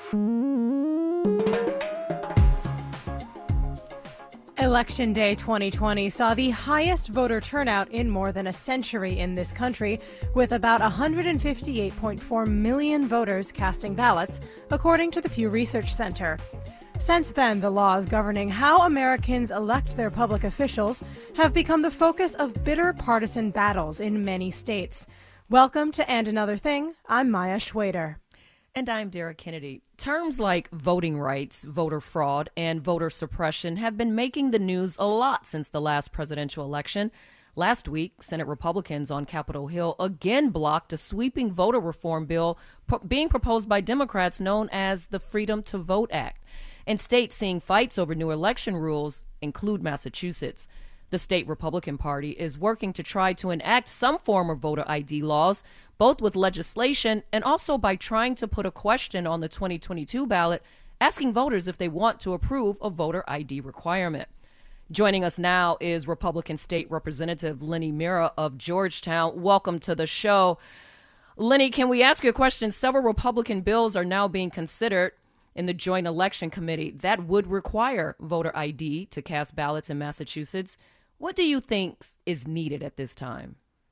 Election Day 2020 saw the highest voter turnout in more than a century in this country, with about 158.4 million voters casting ballots, according to the Pew Research Center. Since then, the laws governing how Americans elect their public officials have become the focus of bitter partisan battles in many states. Welcome to And Another Thing. I'm Maya Schwader. And I'm Dara Kennedy. Terms like voting rights, voter fraud, and voter suppression have been making the news a lot since the last presidential election. Last week, Senate Republicans on Capitol Hill again blocked a sweeping voter reform bill being proposed by Democrats known as the Freedom to Vote Act. And states seeing fights over new election rules include Massachusetts. The state Republican Party is working to try to enact some form of voter ID laws, both with legislation and also by trying to put a question on the 2022 ballot, asking voters if they want to approve a voter ID requirement. Joining us now is Republican State Representative Lenny Mira of Georgetown. Welcome to the show. Lenny, can we ask you a question? Several Republican bills are now being considered in the Joint Election Committee that would require voter ID to cast ballots in Massachusetts. What do you think is needed at this time?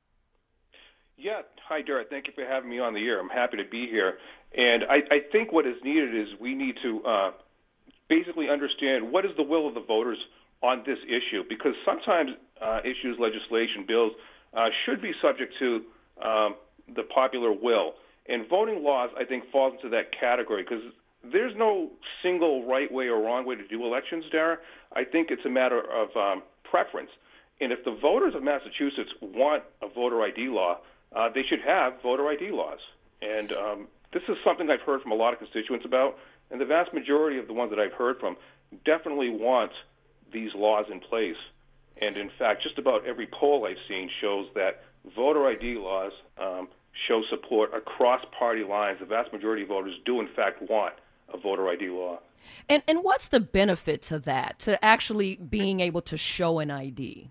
Yeah. Hi, Dara. Thank you for having me on the air. I'm happy to be here. And I think what is needed is we need to basically understand what is the will of the voters on this issue, because sometimes issues, legislation, bills should be subject to the popular will. And voting laws, I think, falls into that category because there's no single right way or wrong way to do elections, Dara. I think it's a matter of preference. And if the voters of Massachusetts want a voter ID law, they should have voter ID laws. And this is something I've heard from a lot of constituents about, and the vast majority of the ones that I've heard from definitely want these laws in place. And in fact, just about every poll I've seen shows that voter ID laws show support across party lines. The vast majority of voters do, in fact, want a voter ID law. And what's the benefit to that, to actually being able to show an ID?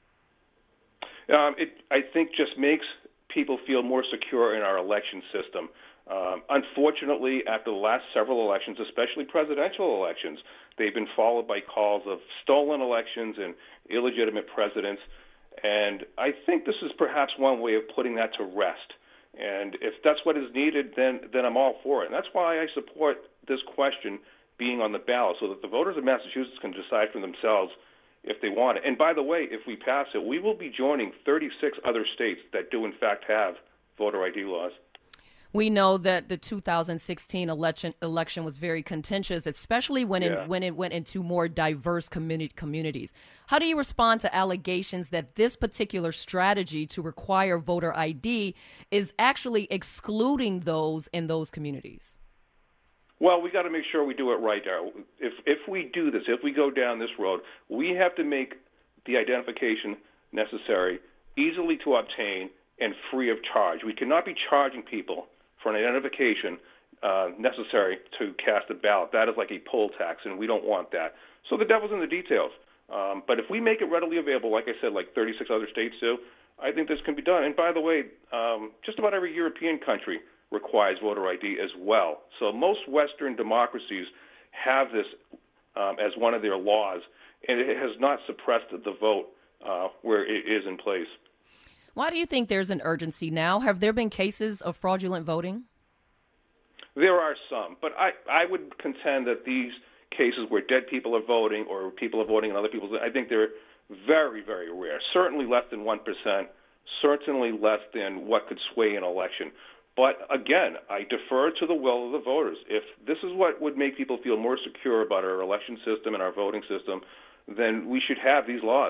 It, I think, just makes people feel more secure in our election system. Unfortunately, after the last several elections, especially presidential elections, they've been followed by calls of stolen elections and illegitimate presidents. And I think this is perhaps one way of putting that to rest. And if that's what is needed, then I'm all for it. And that's why I support this question being on the ballot, so that the voters of Massachusetts can decide for themselves if they want it. And by the way, if we pass it, we will be joining 36 other states that do, in fact, have voter ID laws. We know that the 2016 election was very contentious, especially when it went into more diverse communities. How do you respond to allegations that this particular strategy to require voter ID is actually excluding those in those communities? Well, we got to make sure we do it right, Dara. If we do this, if we go down this road, we have to make the identification necessary easily to obtain and free of charge. We cannot be charging people for an identification necessary to cast a ballot. That is like a poll tax, and we don't want that. So the devil's in the details. But if we make it readily available, like I said, like 36 other states do, I think this can be done. And by the way, just about every European country requires voter ID as well. So most Western democracies have this as one of their laws, and it has not suppressed the vote where it is in place. Why do you think there's an urgency now? Have there been cases of fraudulent voting? There are some, but I would contend that these cases where dead people are voting or people are voting in other people's, I think they're very, very rare. Certainly less than 1%, certainly less than what could sway an election. But again, I defer to the will of the voters. If this is what would make people feel more secure about our election system and our voting system, then we should have these laws.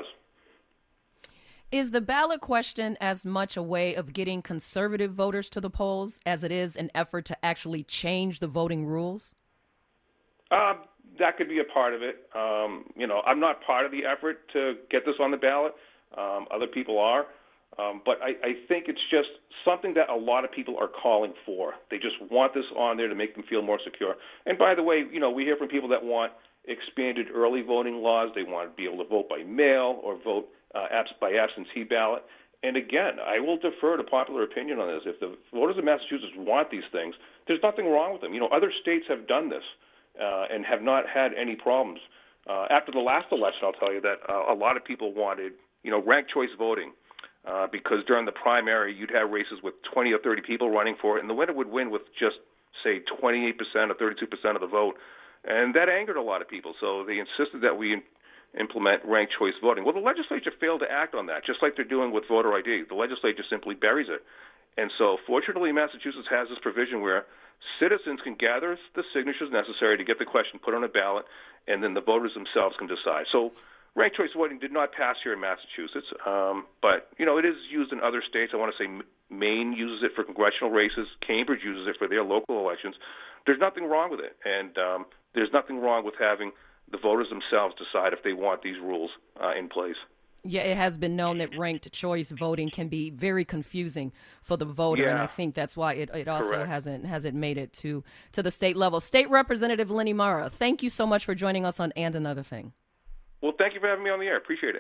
Is the ballot question as much a way of getting conservative voters to the polls as it is an effort to actually change the voting rules? That could be a part of it. I'm not part of the effort to get this on the ballot. Other people are. But I think it's just something that a lot of people are calling for. They just want this on there to make them feel more secure. And by the way, we hear from people that want expanded early voting laws. They want to be able to vote by mail or vote by absentee ballot. And again, I will defer to popular opinion on this. If the voters of Massachusetts want these things, there's nothing wrong with them. Other states have done this and have not had any problems. After the last election, I'll tell you that a lot of people wanted, ranked choice voting because during the primary, you'd have races with 20 or 30 people running for it, and the winner would win with just, say, 28% or 32% of the vote. And that angered a lot of people, so they insisted that we implement ranked choice voting. Well, the legislature failed to act on that, just like they're doing with voter ID. The legislature simply buries it. And so, fortunately, Massachusetts has this provision where citizens can gather the signatures necessary to get the question put on a ballot, and then the voters themselves can decide. So ranked choice voting did not pass here in Massachusetts, but, it is used in other states. I want to say Maine uses it for congressional races. Cambridge uses it for their local elections. There's nothing wrong with it, and there's nothing wrong with having the voters themselves decide if they want these rules in place. Yeah, it has been known that ranked choice voting can be very confusing for the voter, and I think that's why it also hasn't made it to the state level. State Representative Lenny Mara, thank you so much for joining us on And Another Thing. Well, thank you for having me on the air. Appreciate it.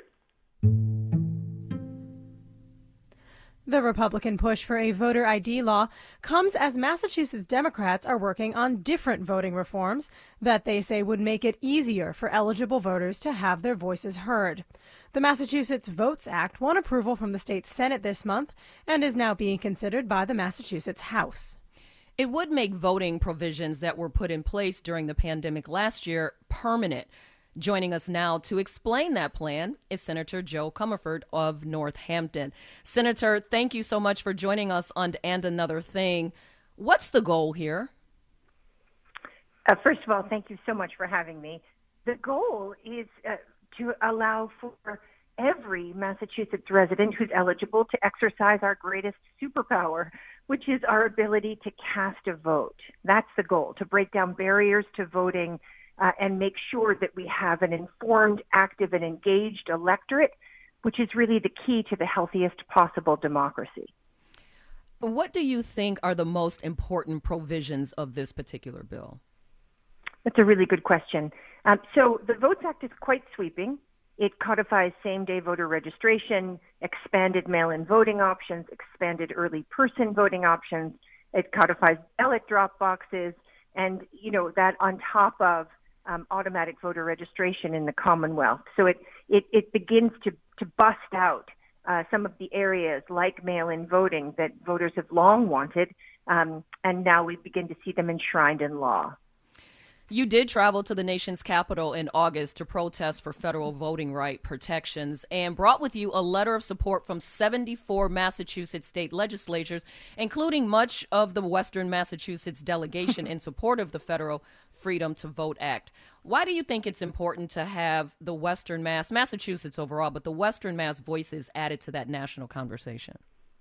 The Republican push for a voter ID law comes as Massachusetts Democrats are working on different voting reforms that they say would make it easier for eligible voters to have their voices heard. The Massachusetts Votes Act won approval from the state Senate this month and is now being considered by the Massachusetts House. It would make voting provisions that were put in place during the pandemic last year permanent. Joining us now to explain that plan is Senator Jo Comerford of Northampton. Senator, thank you so much for joining us on And Another Thing. What's the goal here? First of all, thank you so much for having me. The goal is to allow for every Massachusetts resident who's eligible to exercise our greatest superpower, which is our ability to cast a vote. That's the goal, to break down barriers to voting and make sure that we have an informed, active, and engaged electorate, which is really the key to the healthiest possible democracy. What do you think are the most important provisions of this particular bill? That's a really good question. So the Votes Act is quite sweeping. It codifies same-day voter registration, expanded mail-in voting options, expanded early person voting options. It codifies ballot drop boxes, and, that on top of automatic voter registration in the Commonwealth. So it begins to bust out some of the areas like mail-in voting that voters have long wanted, and now we begin to see them enshrined in law. You did travel to the nation's capital in August to protest for federal voting right protections and brought with you a letter of support from 74 Massachusetts state legislatures, including much of the Western Massachusetts delegation in support of the Federal Freedom to Vote Act. Why do you think it's important to have the Western Mass, Massachusetts overall, but the Western Mass voices added to that national conversation?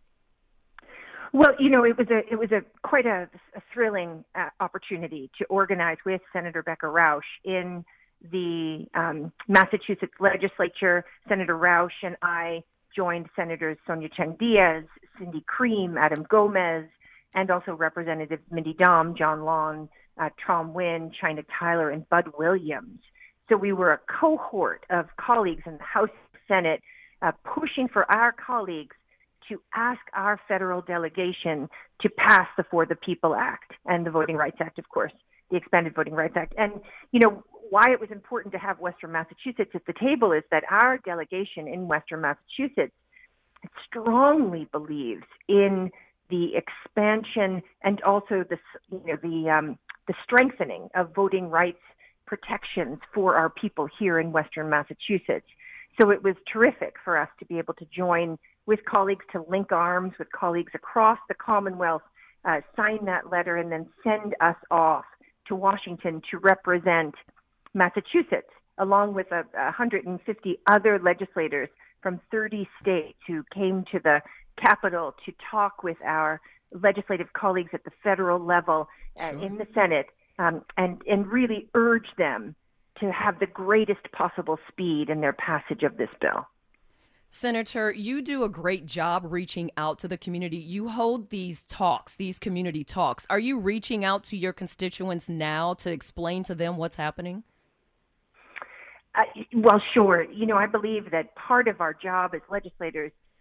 Well, it was quite a thrilling opportunity to organize with Senator Becca Rausch in the Massachusetts legislature. Senator Rausch and I joined Senators Sonia Chang Diaz, Cindy Cream, Adam Gomez, and also Representatives Mindy Domb, John Long, Tom Wynn, China Tyler, and Bud Williams. So we were a cohort of colleagues in the House and Senate pushing for our colleagues to ask our federal delegation to pass the For the People Act and the Voting Rights Act, of course, the Expanded Voting Rights Act. And, why it was important to have Western Massachusetts at the table is that our delegation in Western Massachusetts strongly believes in the expansion and also the strengthening of voting rights protections for our people here in Western Massachusetts. So it was terrific for us to be able to join with colleagues, to link arms with colleagues across the Commonwealth, sign that letter, and then send us off to Washington to represent Massachusetts, along with 150 other legislators from 30 states who came to the Capitol to talk with our legislative colleagues at the federal level in the Senate and really urge them to have the greatest possible speed in their passage of this bill. Senator, you do a great job reaching out to the community. You hold these talks, these community talks. Are you reaching out to your constituents now to explain to them what's happening? Well, sure. I believe that part of our job as legislators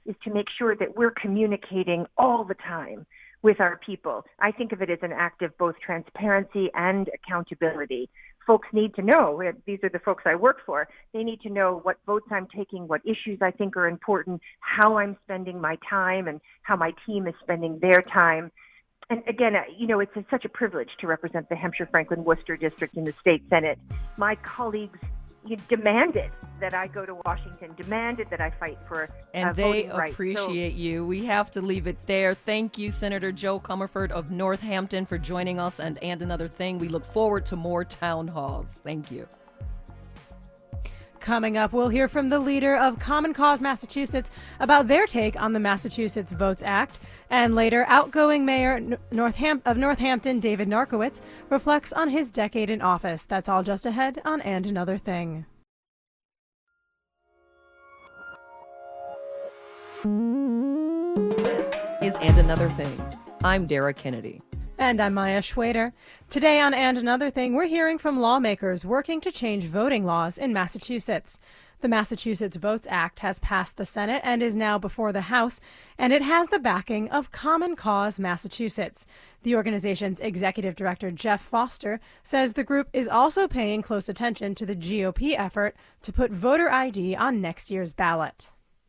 is to make sure that we're communicating all the time with our people. I think of it as an act of both transparency and accountability. Folks need to know, these are the folks I work for, they need to know what votes I'm taking, what issues I think are important, how I'm spending my time, and how my team is spending their time. And again, it's such a privilege to represent the Hampshire-Franklin-Worcester district in the state Senate. My colleagues demanded that I go to Washington, demanded that I fight for and voting they rights. appreciate you. We have to leave it there. Thank you, Senator Jo Comerford of Northampton, for joining us and Another Thing. We look forward to more town halls. Thank you. Coming up, we'll hear from the leader of Common Cause Massachusetts about their take on the Massachusetts Votes Act. And later, outgoing mayor of Northampton, David Narkowitz, reflects on his decade in office. That's all just ahead on And Another Thing. This is And Another Thing. I'm Dara Kennedy. And I'm Maya Schwader. Today on And Another Thing, we're hearing from lawmakers working to change voting laws in Massachusetts. The Massachusetts Votes Act has passed the Senate and is now before the House, and it has the backing of Common Cause Massachusetts. The organization's executive director, Jeff Foster, says the group is also paying close attention to the GOP effort to put voter ID on next year's ballot.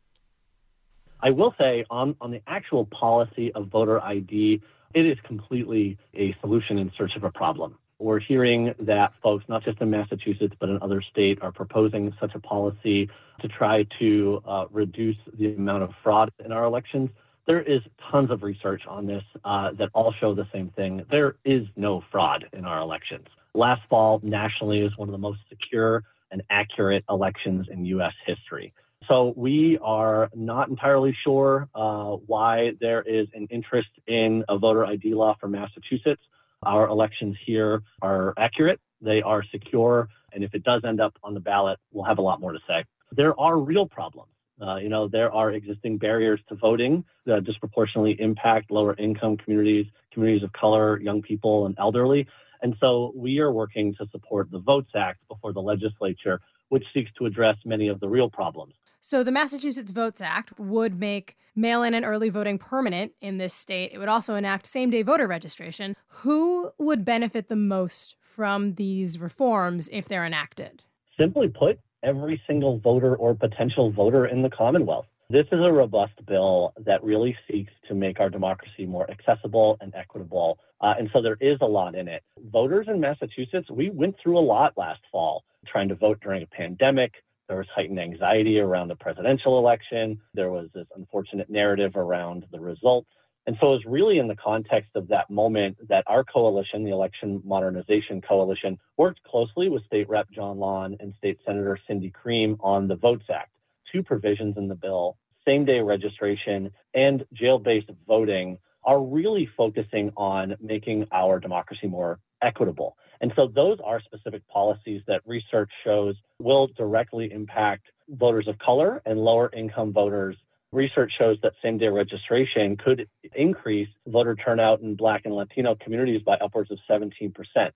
I will say on the actual policy of voter ID, it is completely a solution in search of a problem. We're hearing that folks, not just in Massachusetts, but in other states, are proposing such a policy to try to reduce the amount of fraud in our elections. There is tons of research on this that all show the same thing. There is no fraud in our elections. Last fall, nationally, is one of the most secure and accurate elections in U.S. history. So we are not entirely sure why there is an interest in a voter ID law for Massachusetts. Our elections here are accurate, they are secure, and if it does end up on the ballot, we'll have a lot more to say. There are real problems. There are existing barriers to voting that disproportionately impact lower income communities, communities of color, young people, and elderly. And so we are working to support the Votes Act before the legislature, which seeks to address many of the real problems. So the Massachusetts Votes Act would make mail-in and early voting permanent in this state. It would also enact same-day voter registration. Who would benefit the most from these reforms if they're enacted? Simply put, every single voter or potential voter in the Commonwealth. This is a robust bill that really seeks to make our democracy more accessible and equitable. And so there is a lot in it. Voters in Massachusetts, we went through a lot last fall trying to vote during a pandemic. There was heightened anxiety around the presidential election. There was this unfortunate narrative around the results. And so it was really in the context of that moment that our coalition, the Election Modernization Coalition, worked closely with State Rep. John Lawn and State Senator Cindy Cream on the Votes Act. Two provisions in the bill, same-day registration and jail-based voting, are really focusing on making our democracy more equitable. And so those are specific policies that research shows will directly impact voters of color and lower income voters. Research shows that same-day registration could increase voter turnout in Black and Latino communities by upwards of 17%.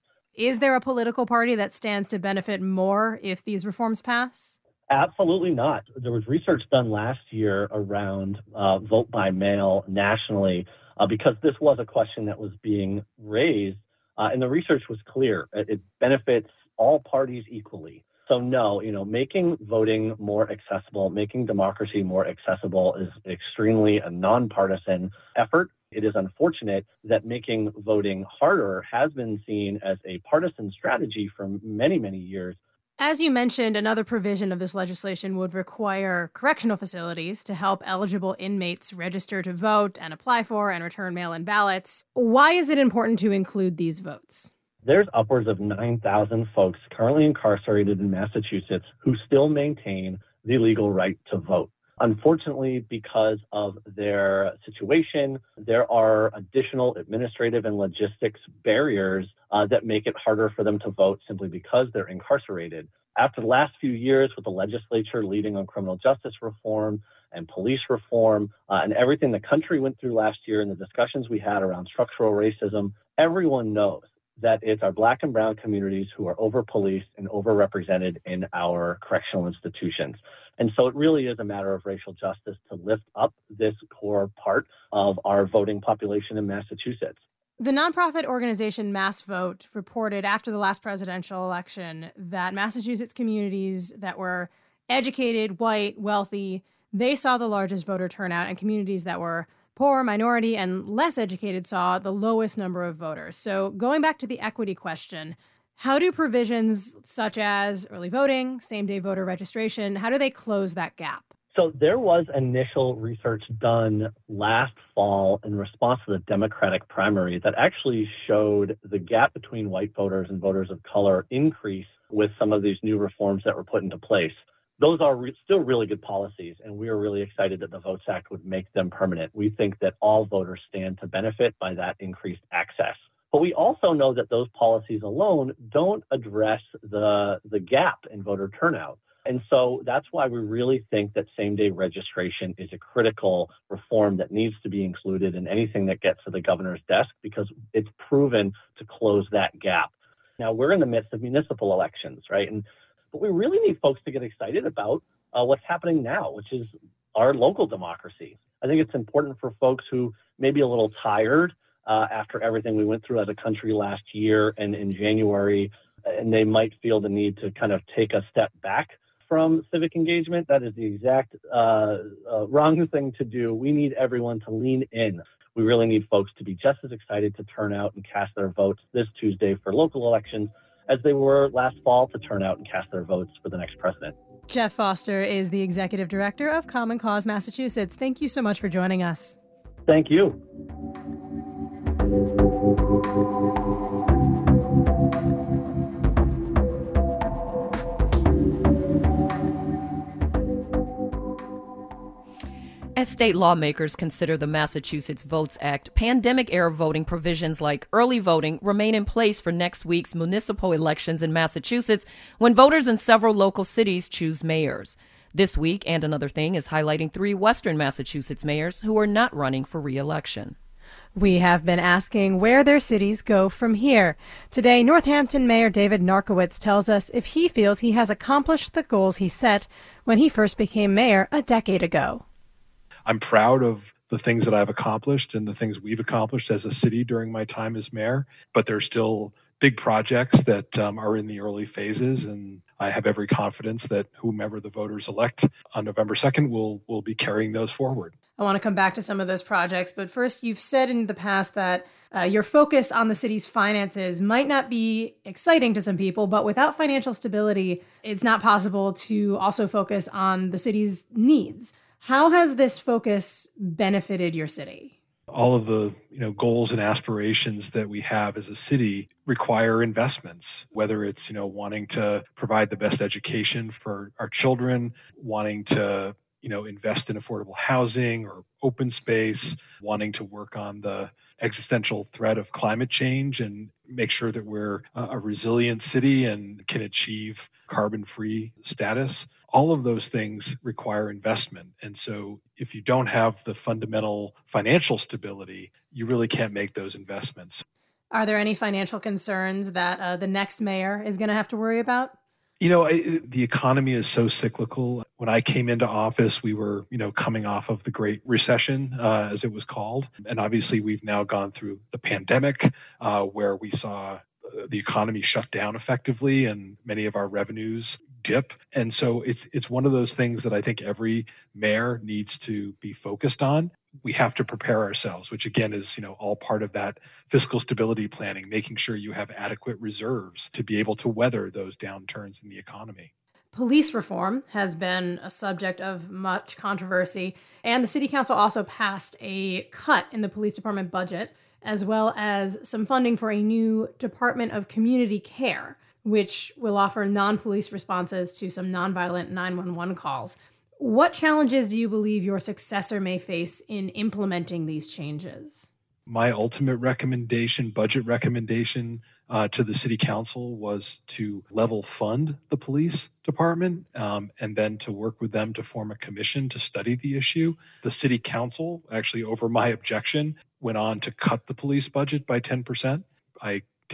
Is there a political party that stands to benefit more if these reforms pass? Absolutely not. There was research done last year around vote by mail nationally because this was a question that was being raised. And the research was clear. It benefits all parties equally. So no, making voting more accessible, making democracy more accessible is extremely a nonpartisan effort. It is unfortunate that making voting harder has been seen as a partisan strategy for many, many years. As you mentioned, another provision of this legislation would require correctional facilities to help eligible inmates register to vote and apply for and return mail-in ballots. Why is it important to include these votes? There's upwards of 9,000 folks currently incarcerated in Massachusetts who still maintain the legal right to vote. Unfortunately, because of their situation, there are additional administrative and logistics barriers that make it harder for them to vote simply because they're incarcerated. After the last few years with the legislature leading on criminal justice reform and police reform and everything the country went through last year and the discussions we had around structural racism, everyone knows that it's our Black and brown communities who are over-policed and overrepresented in our correctional institutions. And so it really is a matter of racial justice to lift up this core part of our voting population in Massachusetts. The nonprofit organization MassVote reported after the last presidential election that Massachusetts communities that were educated, white, wealthy, they saw the largest voter turnout, and communities that were poor, minority, and less educated saw the lowest number of voters. So going back to the equity question, how do provisions such as early voting, same-day voter registration, how do they close that gap? So there was initial research done last fall in response to the Democratic primary that actually showed the gap between white voters and voters of color increase with some of these new reforms that were put into place. Those are still really good policies, and we are really excited that the VOTES Act would make them permanent. We think that all voters stand to benefit by that increased access. But we also know that those policies alone don't address the gap in voter turnout. And so that's why we really think that same-day registration is a critical reform that needs to be included in anything that gets to the governor's desk, because it's proven to close that gap. Now, we're in the midst of municipal elections, right? But we really need folks to get excited about what's happening now, which is our local democracy. I think it's important for folks who may be a little tired after everything we went through as a country last year and in January, and they might feel the need to kind of take a step back from civic engagement. That is the exact wrong thing to do. We need everyone to lean in. We really need folks to be just as excited to turn out and cast their votes this Tuesday for local elections as they were last fall to turn out and cast their votes for the next president. Jeff Foster is the executive director of Common Cause Massachusetts. Thank you so much for joining us. Thank you. As state lawmakers consider the Massachusetts VOTES Act, pandemic-era voting provisions like early voting remain in place for next week's municipal elections in Massachusetts when voters in several local cities choose mayors. This week, And Another Thing, is highlighting 3 Western Massachusetts mayors who are not running for re-election. We have been asking where their cities go from here. Today, Northampton Mayor David Narkowitz tells us if he feels he has accomplished the goals he set when he first became mayor a decade ago. I'm proud of the things that I've accomplished and the things we've accomplished as a city during my time as mayor, but there's still big projects that are in the early phases, and I have every confidence that whomever the voters elect on November 2nd will be carrying those forward. I want to come back to some of those projects, but first, you've said in the past that your focus on the city's finances might not be exciting to some people, but without financial stability, it's not possible to also focus on the city's needs. How has this focus benefited your city? All of the goals and aspirations that we have as a city require investments, whether it's wanting to provide the best education for our children, wanting to invest in affordable housing or open space, wanting to work on the existential threat of climate change and make sure that we're a resilient city and can achieve carbon-free status. All of those things require investment. And so if you don't have the fundamental financial stability, you really can't make those investments. Are there any financial concerns that the next mayor is going to have to worry about? The economy is so cyclical. When I came into office, we were, coming off of the Great Recession, as it was called. And obviously, we've now gone through the pandemic, where we saw the economy shut down effectively and many of our revenues dip. And so it's one of those things that I think every mayor needs to be focused on. We have to prepare ourselves, which again is, all part of that fiscal stability planning, making sure you have adequate reserves to be able to weather those downturns in the economy. Police reform has been a subject of much controversy, and the City Council also passed a cut in the police department budget, as well as some funding for a new Department of Community Care, which will offer non-police responses to some nonviolent 911 calls. What challenges do you believe your successor may face in implementing these changes? My ultimate recommendation, budget recommendation to the City Council was to level fund the police department and then to work with them to form a commission to study the issue. The City Council, actually over my objection, went on to cut the police budget by 10%. I did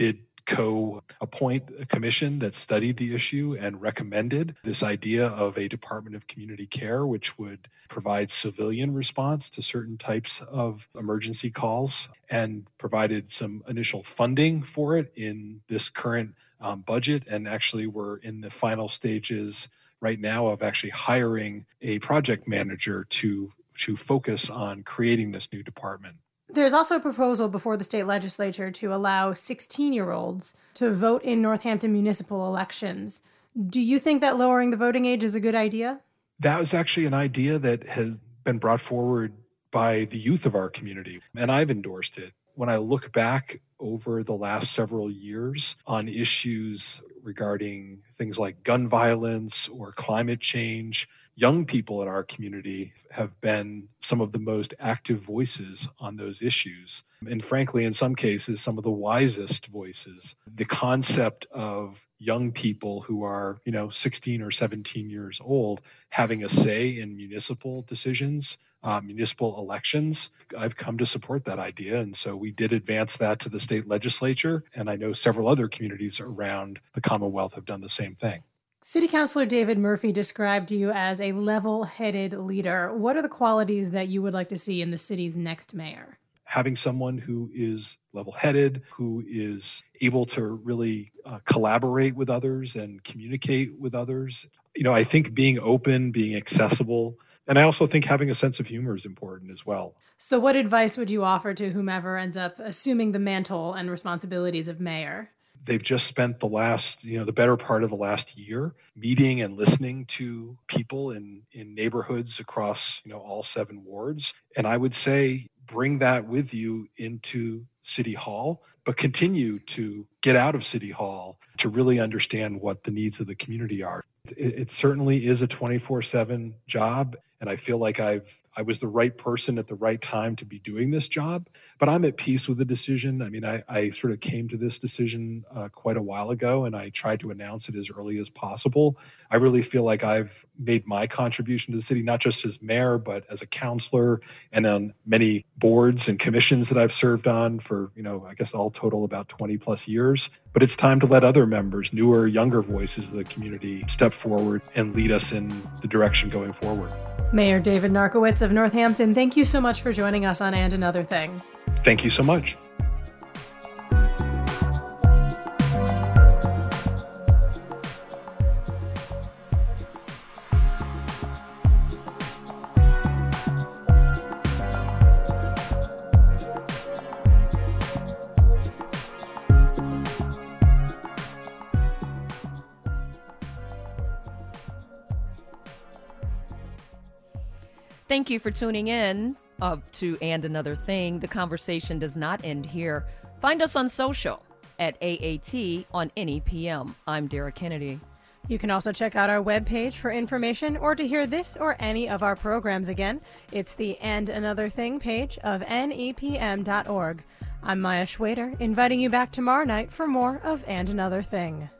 co-appoint a commission that studied the issue and recommended this idea of a Department of Community Care, which would provide civilian response to certain types of emergency calls, and provided some initial funding for it in this current budget. And actually, we're in the final stages right now of actually hiring a project manager to focus on creating this new department. There's also a proposal before the state legislature to allow 16-year-olds to vote in Northampton municipal elections. Do you think that lowering the voting age is a good idea? That was actually an idea that has been brought forward by the youth of our community, and I've endorsed it. When I look back over the last several years on issues regarding things like gun violence or climate change, young people in our community have been some of the most active voices on those issues. And frankly, in some cases, some of the wisest voices. The concept of young people who are, 16 or 17 years old having a say in municipal decisions, municipal elections, I've come to support that idea. And so we did advance that to the state legislature. And I know several other communities around the Commonwealth have done the same thing. City Councilor David Murphy described you as a level-headed leader. What are the qualities that you would like to see in the city's next mayor? Having someone who is level-headed, who is able to really collaborate with others and communicate with others. I think being open, being accessible, and I also think having a sense of humor is important as well. So what advice would you offer to whomever ends up assuming the mantle and responsibilities of mayor? They've just spent the better part of the last year meeting and listening to people in neighborhoods across, all 7 wards. And I would say bring that with you into City Hall, but continue to get out of City Hall to really understand what the needs of the community are. It certainly is a 24/7 job, and I feel like I was the right person at the right time to be doing this job, but I'm at peace with the decision. I mean, I sort of came to this decision quite a while ago, and I tried to announce it as early as possible. I really feel like I've made my contribution to the city, not just as mayor, but as a counselor and on many boards and commissions that I've served on for, I guess all total about 20 plus years. But it's time to let other members, newer, younger voices of the community, step forward and lead us in the direction going forward. Mayor David Narkowitz of Northampton, thank you so much for joining us on And Another Thing. Thank you so much. Thank you for tuning in to And Another Thing. The conversation does not end here. Find us on social at AAT on any PM. I'm Dara Kennedy. You can also check out our webpage for information or to hear this or any of our programs again. It's the And Another Thing page of nepm.org. I'm Maya Schwader, inviting you back tomorrow night for more of And Another Thing.